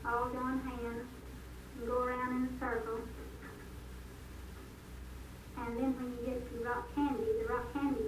all join hands and go around in a circle. And then when you get to rock candy, the rock candy